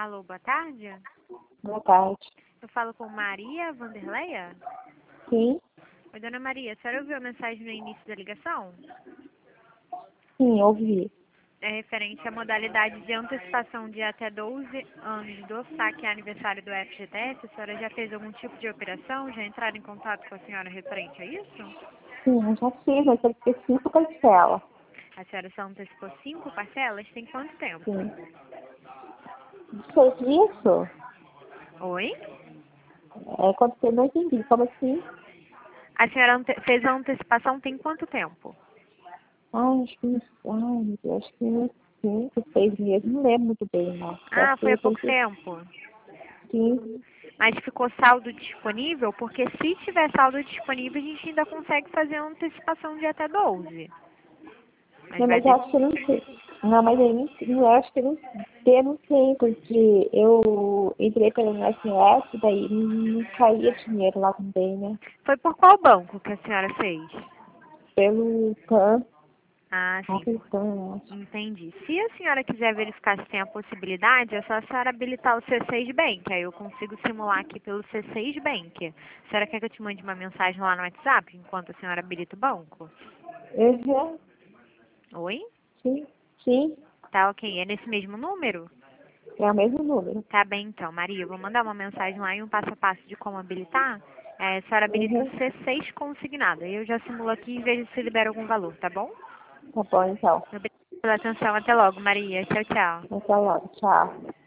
Alô, boa tarde. Boa tarde. Eu falo com Maria Vanderleia? Sim, Oi, dona Maria, a senhora ouviu a mensagem no início da ligação? sim, ouvi. É referente à modalidade de antecipação de até 12 anos do saque aniversário do FGTS. A senhora já fez algum tipo de operação? Já entraram em contato com a senhora referente a isso? Sim, eu já fiz, mas tem que ter 5 parcelas. A senhora só antecipou 5 parcelas? Tem quanto tempo? Sim. Fez isso? Oi? Quando você não entendi, como assim? A senhora fez a antecipação tem quanto tempo? Acho que uns 5, 6 meses, não lembro muito bem, não. Ah, foi há pouco tempo. Sim. Mas ficou saldo disponível? Porque se tiver saldo disponível, a gente ainda consegue fazer a antecipação de até 12. Mas Não, vai mas eu ter... acho que eu não sei. Não, mas eu acho que eu não sei, porque eu entrei pelo SNS, daí não caía dinheiro lá também, né? Foi por qual banco que a senhora fez? Pelo PAN, Ah, sim. pelo PAN, eu acho. Entendi. Se a senhora quiser verificar se tem a possibilidade, é só a senhora habilitar o C6 Bank. Aí eu consigo simular aqui pelo C6 Bank. A senhora quer que eu te mande uma mensagem lá no WhatsApp enquanto a senhora habilita o banco? Uhum. Oi? Sim, sim, Tá ok. É nesse mesmo número? é o mesmo número. Tá bem então, Maria. Eu vou mandar uma mensagem lá e um passo a passo de como habilitar. A senhora habilita o Uhum. C6 consignado. Aí eu já simulo aqui e vejo se libera algum valor, tá bom? Tá bom, então. Obrigada pela atenção. Até logo, Maria. Tchau, tchau. Até logo. Tchau.